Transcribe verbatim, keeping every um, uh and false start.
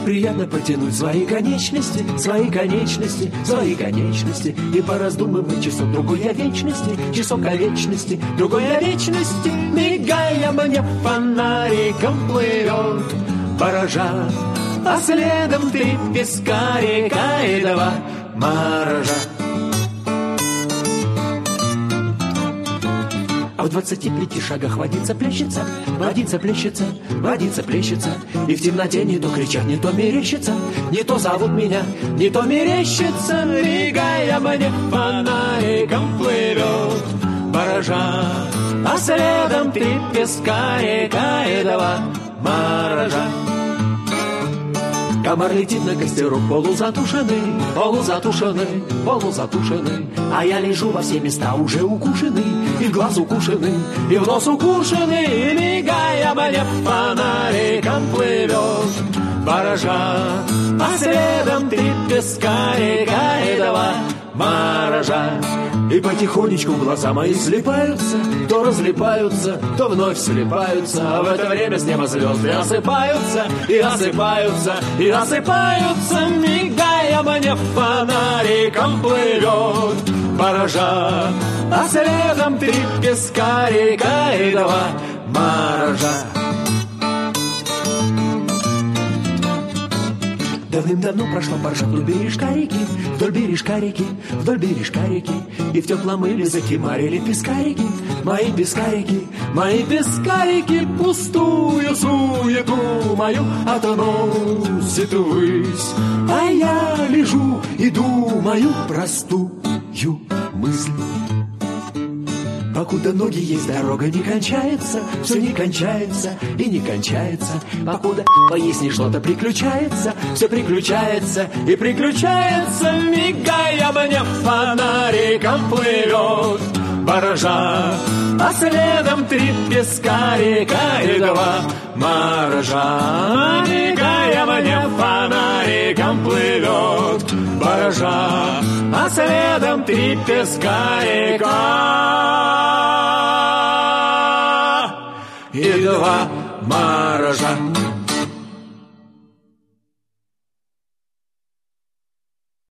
приятно потянуть свои конечности, свои конечности, свои конечности и пораздумывать часок другой о вечности, часок о вечности, другой о вечности, мигая мне фонариком плывет баража, а следом три пескарика и два моржа. А в двадцати пяти шагах водица плещется, водица плещется, водица плещется, и в темноте не то кричат, не то мерещится, не то зовут меня, не то мерещится, мигая мне фонариком плывет баража, а следом три пескарика и два моржа. Комар летит на костерок полузатушенный, полузатушенный, полузатушенный, а я лежу во все места уже укушенный, и в глаз укушенный, и в нос укушенный, и мигая мне фонариком плывет баража, а следом три пескарика и два моржа. И потихонечку глаза мои слипаются, то разлипаются, то вновь слипаются, а в это время с неба звезды осыпаются, и осыпаются, и осыпаются, мигая мне фонариком плывет баража, а следом три пескарика и два моржа. Давным-давно прошла баржа вдоль бережка реки, вдоль бережка реки, вдоль бережка реки, и в теплом мыле закимарили пескарики, мои пескарики, мои пескарики, пустую суету мою относит ввысь, а я лежу и думаю простую мысль. Покуда ноги есть, дорога не кончается, все не кончается и не кончается. Покуда поясни что-то приключается, все приключается и приключается, мигая мне фонариком плывет баржа, а следом три пескарика и два моржа, мигая мне фонариком плывет баржа, а следом три пескарика и два моржа.